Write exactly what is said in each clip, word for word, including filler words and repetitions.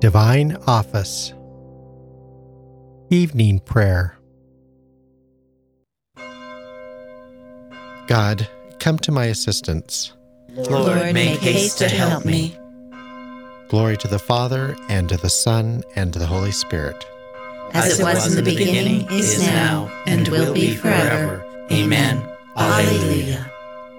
Divine Office. Evening Prayer. God, come to my assistance. Lord, make haste to help me. Glory to the Father, and to the Son, and to the Holy Spirit. As it was in the beginning, is now, and will be forever. Amen. Alleluia.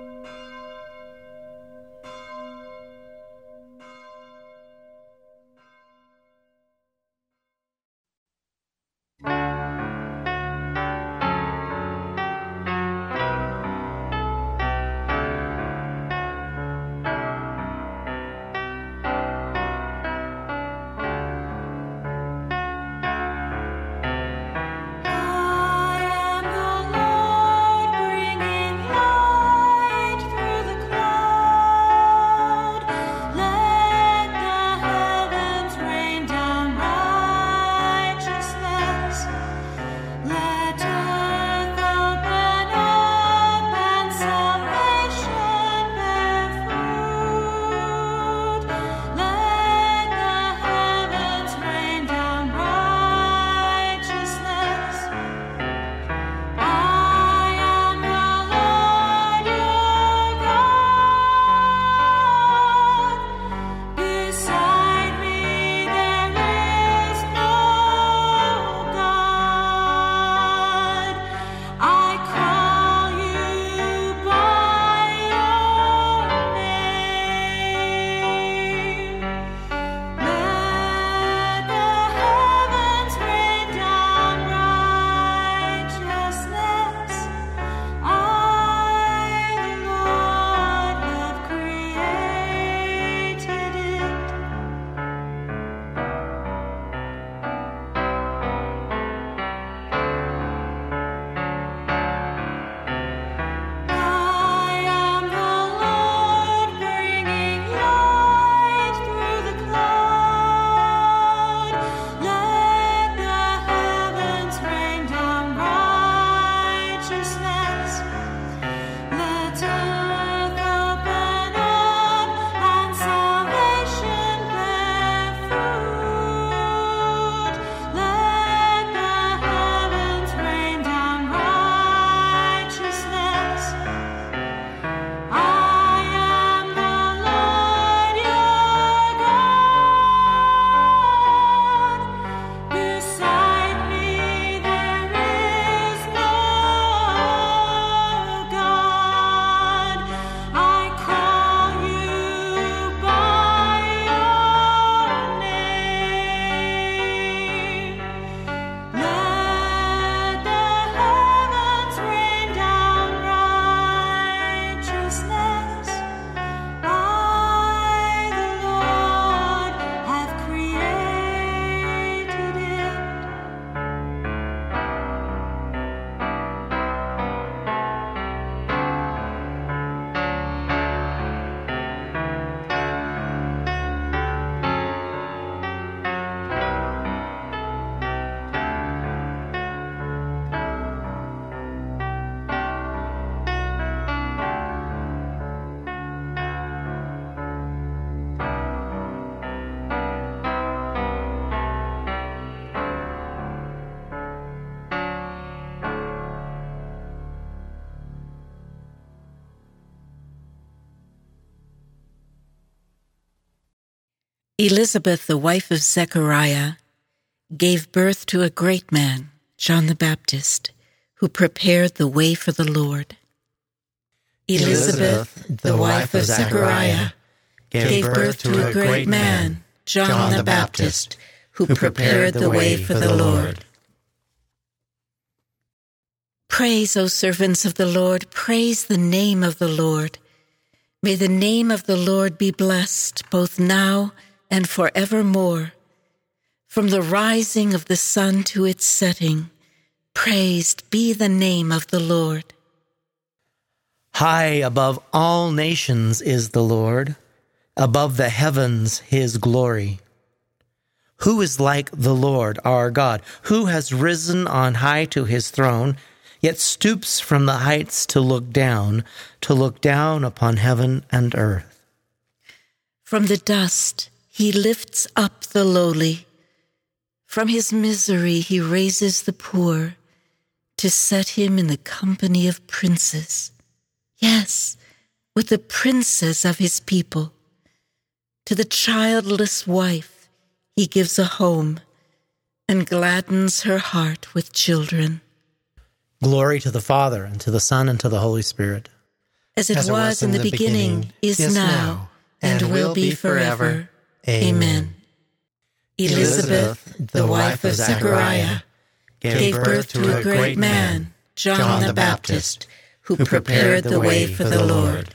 Elizabeth, the wife of Zechariah, gave birth to a great man, John the Baptist, who prepared the way for the Lord. Elizabeth, the wife of Zechariah, gave birth to a great man, John the Baptist, who prepared the way for the Lord. Praise, O servants of the Lord, praise the name of the Lord. May the name of the Lord be blessed, both now and forevermore. From the rising of the sun to its setting, praised be the name of the Lord. High above all nations is the Lord, above the heavens his glory. Who is like the Lord our God, who has risen on high to his throne, yet stoops from the heights to look down, to look down upon heaven and earth? From the dust He lifts up the lowly. From his misery he raises the poor to set him in the company of princes. Yes, with the princes of his people. To the childless wife he gives a home and gladdens her heart with children. Glory to the Father, and to the Son, and to the Holy Spirit. As it, As it was, was in the, the beginning, beginning, is, is now, now, and, and will be forever. Amen. Elizabeth, the wife of Zechariah, gave birth to a great man, John the Baptist, who prepared the way for the Lord.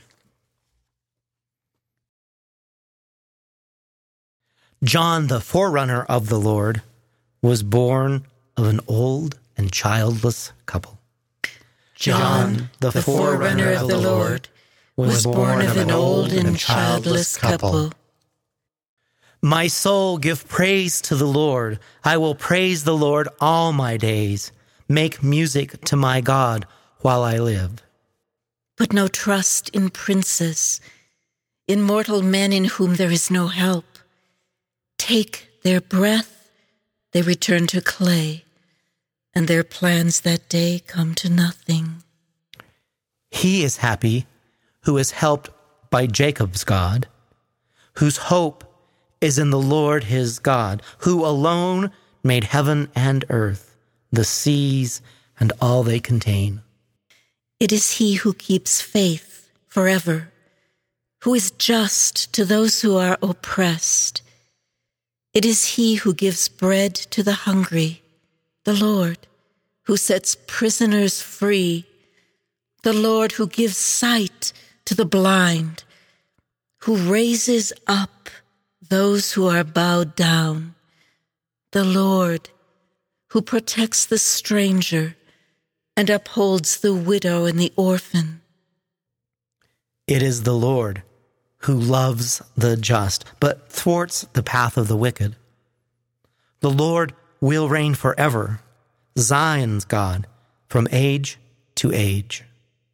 John, the forerunner of the Lord, was born of an old and childless couple. John, the forerunner of the Lord, was born of an old and childless couple. My soul, give praise to the Lord. I will praise the Lord all my days. Make music to my God while I live. Put no trust in princes, in mortal men in whom there is no help. Take their breath, they return to clay, and their plans that day come to nothing. He is happy who is helped by Jacob's God, whose hope is in the Lord his God, who alone made heaven and earth, the seas and all they contain. It is he who keeps faith forever, who is just to those who are oppressed. It is he who gives bread to the hungry, the Lord, who sets prisoners free, the Lord who gives sight to the blind, who raises up those who are bowed down, the Lord who protects the stranger and upholds the widow and the orphan. It is the Lord who loves the just, but thwarts the path of the wicked. The Lord will reign forever, Zion's God, from age to age.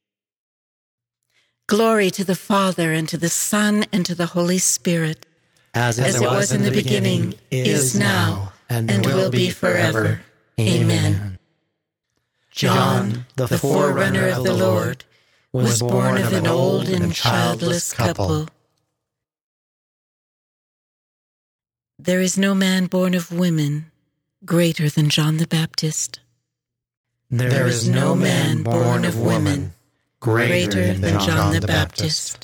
Glory to the Father, and to the Son, and to the Holy Spirit. As it, As it was, was in the beginning, beginning is now, and, and will be forever. Amen. John, the, the forerunner of the Lord, was born of an old and childless couple. There is no man born of women greater than John the Baptist. There, there is no man born of women greater, greater than, than John the Baptist.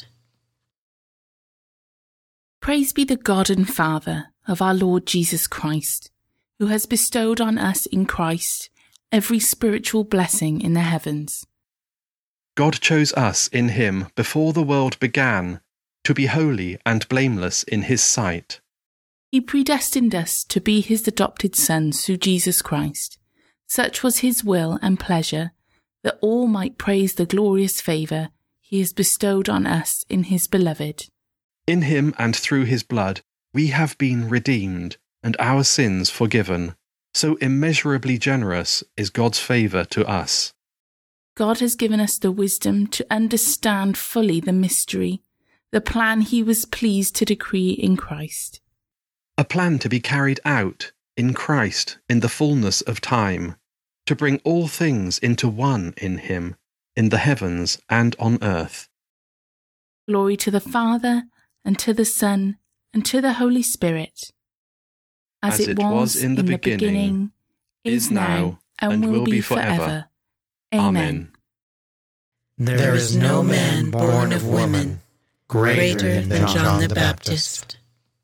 Praise be the God and Father of our Lord Jesus Christ, who has bestowed on us in Christ every spiritual blessing in the heavens. God chose us in him before the world began to be holy and blameless in his sight. He predestined us to be his adopted sons through Jesus Christ. Such was his will and pleasure, that all might praise the glorious favour he has bestowed on us in his beloved. In him and through his blood we have been redeemed, and our sins forgiven. So immeasurably generous is God's favour to us. God has given us the wisdom to understand fully the mystery, the plan he was pleased to decree in Christ. A plan to be carried out in Christ in the fullness of time, to bring all things into one in him, in the heavens and on earth. Glory to the Father, and to the Son, and to the Holy Spirit. As, As it, it was, was in the, in the beginning, beginning, is now, and, and will, will be forever. forever. Amen. There is no man born of woman greater than John the Baptist.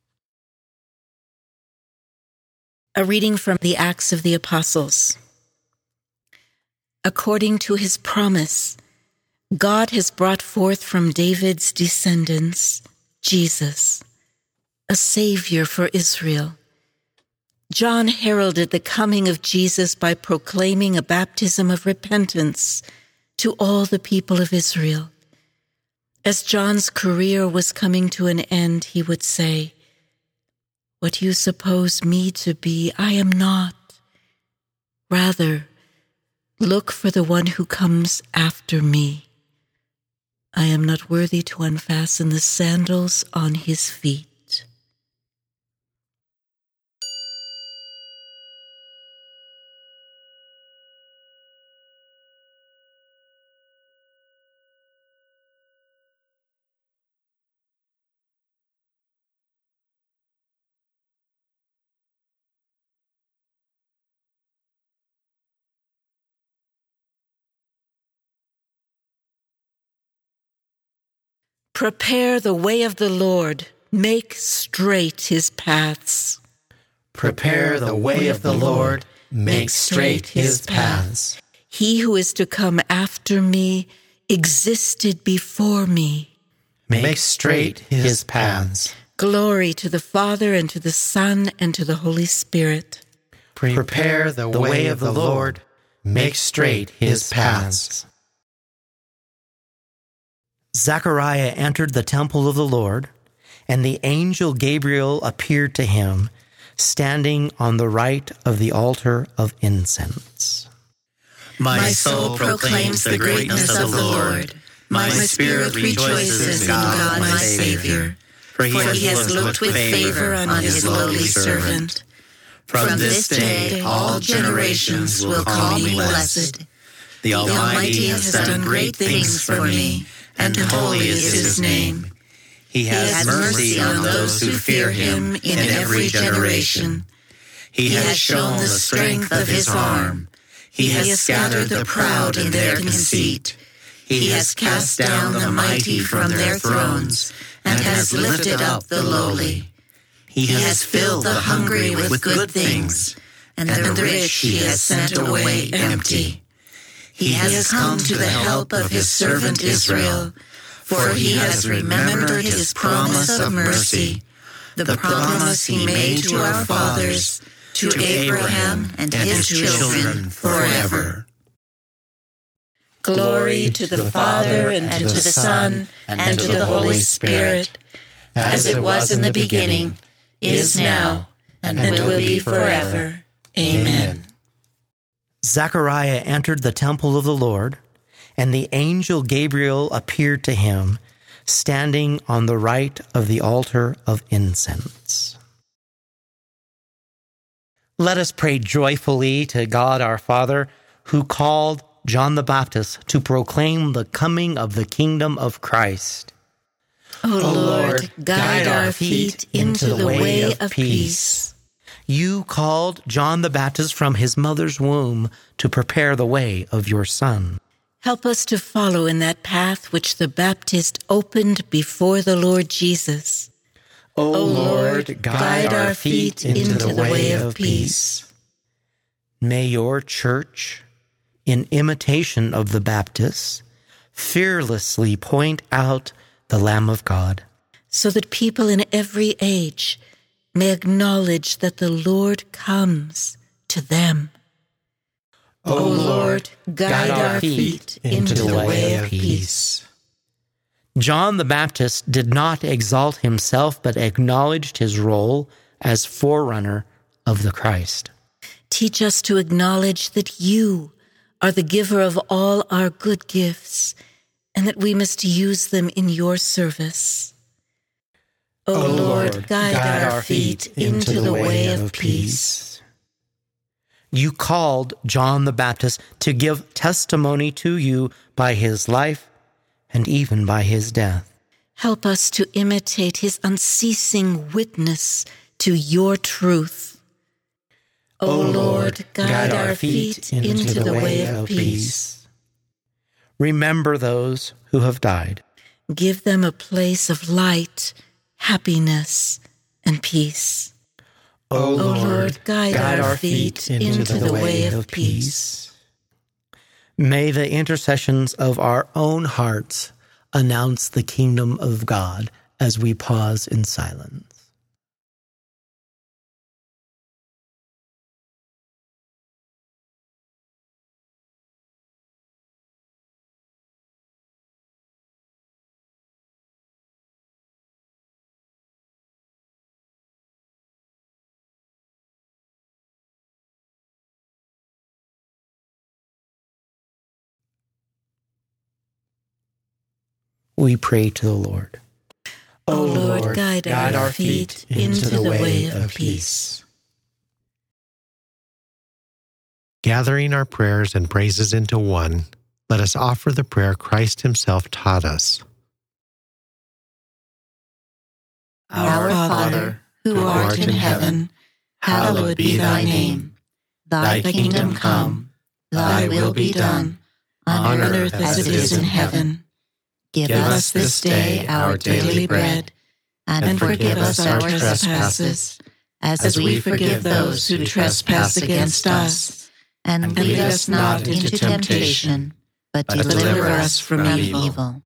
A reading from the Acts of the Apostles. According to his promise, God has brought forth from David's descendants Jesus, a Savior for Israel. John heralded the coming of Jesus by proclaiming a baptism of repentance to all the people of Israel. As John's career was coming to an end, he would say, "What you suppose me to be, I am not. Rather, look for the one who comes after me. I am not worthy to unfasten the sandals on his feet." Prepare the way of the Lord. Make straight his paths. Prepare the way of the Lord. Make straight his paths. He who is to come after me existed before me. Make straight his paths. Glory to the Father, and to the Son, and to the Holy Spirit. Prepare the way of the Lord. Make straight his paths. Zechariah entered the temple of the Lord, and the angel Gabriel appeared to him, standing on the right of the altar of incense. My soul proclaims the greatness of the Lord. My spirit rejoices in God my Savior, for he has looked with favor on his lowly servant. From this day all generations will call me blessed. The Almighty has done great things for me, and holy is his name. He has mercy on those who fear him in every generation. He has shown the strength of his arm. He has scattered the proud in their conceit. He has cast down the mighty from their thrones, and has lifted up the lowly. He has filled the hungry with good things, and the rich he has sent away empty. He has come to the help of his servant Israel, for he has remembered his promise of mercy, the promise he made to our fathers, to Abraham and his children forever. Glory to the Father, and to the Son, and to the Holy Spirit, as it was in the beginning, is now, and will be forever. Amen. Zechariah entered the temple of the Lord, and the angel Gabriel appeared to him, standing on the right of the altar of incense. Let us pray joyfully to God our Father, who called John the Baptist to proclaim the coming of the kingdom of Christ. O Lord, guide our feet into the way of peace. You called John the Baptist from his mother's womb to prepare the way of your Son. Help us to follow in that path which the Baptist opened before the Lord Jesus. O Lord, guide our feet into the way of peace. May your church, in imitation of the Baptists, fearlessly point out the Lamb of God, so that people in every age may acknowledge that the Lord comes to them. O Lord, guide our feet into the way of peace. John the Baptist did not exalt himself, but acknowledged his role as forerunner of the Christ. Teach us to acknowledge that you are the giver of all our good gifts, and that we must use them in your service. O Lord, guide, guide our feet into the way of peace. You called John the Baptist to give testimony to you by his life and even by his death. Help us to imitate his unceasing witness to your truth. O Lord, guide our feet into the way of peace. Remember those who have died. Give them a place of light, happiness, and peace. O Lord, guide, guide our feet into, into the way of peace. May the intercessions of our own hearts announce the kingdom of God as we pause in silence. We pray to the Lord. O Lord, guide, guide our feet into the way of peace. Gathering our prayers and praises into one, let us offer the prayer Christ himself taught us. Our Father, who art in heaven, hallowed be thy name. Thy kingdom come, thy will be done, on earth as it is in heaven. Give us this day our daily bread, and forgive us our trespasses, as we forgive those who trespass against us. And lead us not into temptation, but deliver us from evil.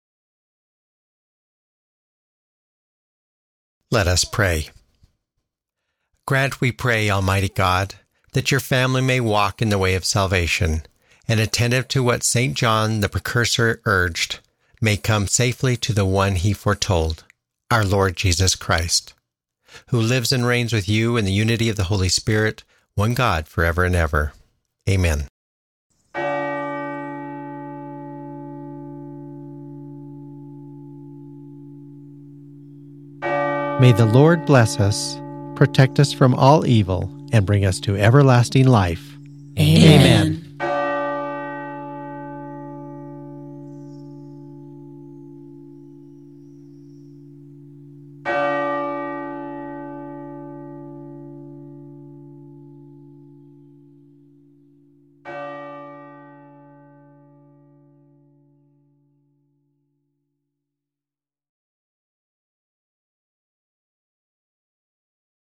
Let us pray. Grant, we pray, Almighty God, that your family may walk in the way of salvation, and attentive to what Saint John the Precursor urged, may come safely to the one he foretold, our Lord Jesus Christ, who lives and reigns with you in the unity of the Holy Spirit, one God, forever and ever. Amen. May the Lord bless us, protect us from all evil, and bring us to everlasting life. Amen. Amen.